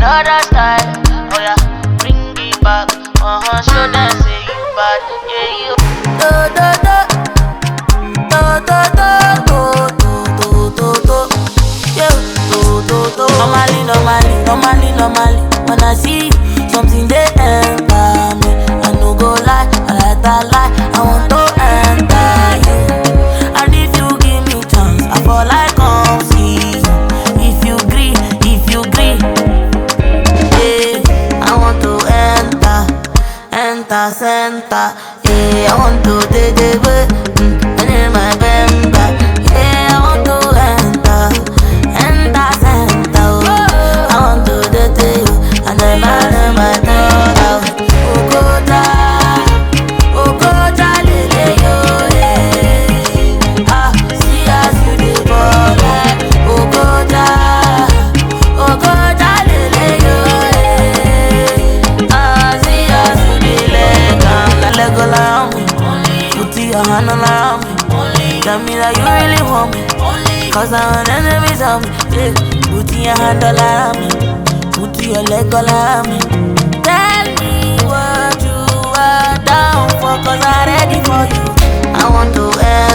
another style. Oh yeah, bring it back. Show them say you bad. Yeah, you. Do do do, do do do, do do do do. Yeah, do do do. Normally, normally, normally, normally. When I see you, something they enter me. I no go lie, I like that lie. I want to enter you. And if you give me chance, I fall like come see you. If you gree, yeah, I want to enter center. Yeah, I want to take the way, and in my bemba. Yeah, I want to enter center. Oh, I want to take you, and then my door. Ogoja, lele yo. Ah, see as you dey ball like Ogoja, lele yo. Ah, see as you dey leg around me. Put your hand around me. Tell me that you really want me. Cause I'm an enemy of me. Yeah. Put your hand all around me. Put your leg all around me. Tell me what you are down for. Cause I'm ready for you. I want to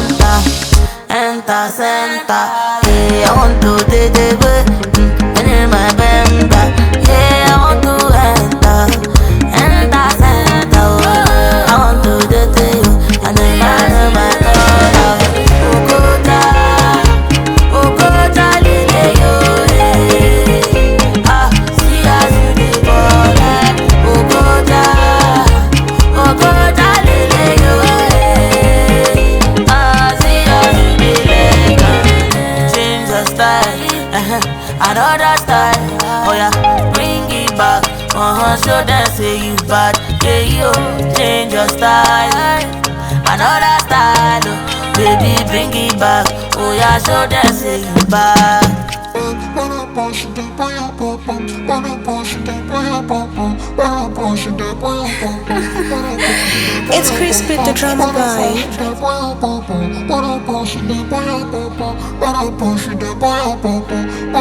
enter center. Yeah, I want to take the way, and in my bemba. Yeah, I want to enter center. Oh, I want to take you, and then my door. Ogoja, lele yo. Ah, see as you dey ball like Ogoja, lele yo. Ah, see as you dey change your style, another style. Oh yeah, bring it back. Show them say you bad. Yeah, yo, change your style, another style. Oh, baby, bring it back. Oh yeah, show them say you bad. It's Crispy the drama guy.